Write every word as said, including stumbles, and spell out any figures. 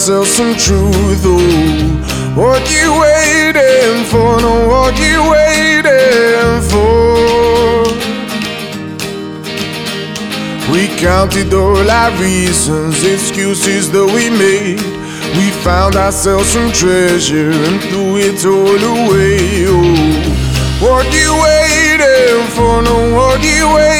Tell some truth, oh. What you waiting for? No, what you waiting for? We counted all our reasons, excuses that we made. We found ourselves some treasure and threw it all away, oh. What you waiting for? No, what you waiting for?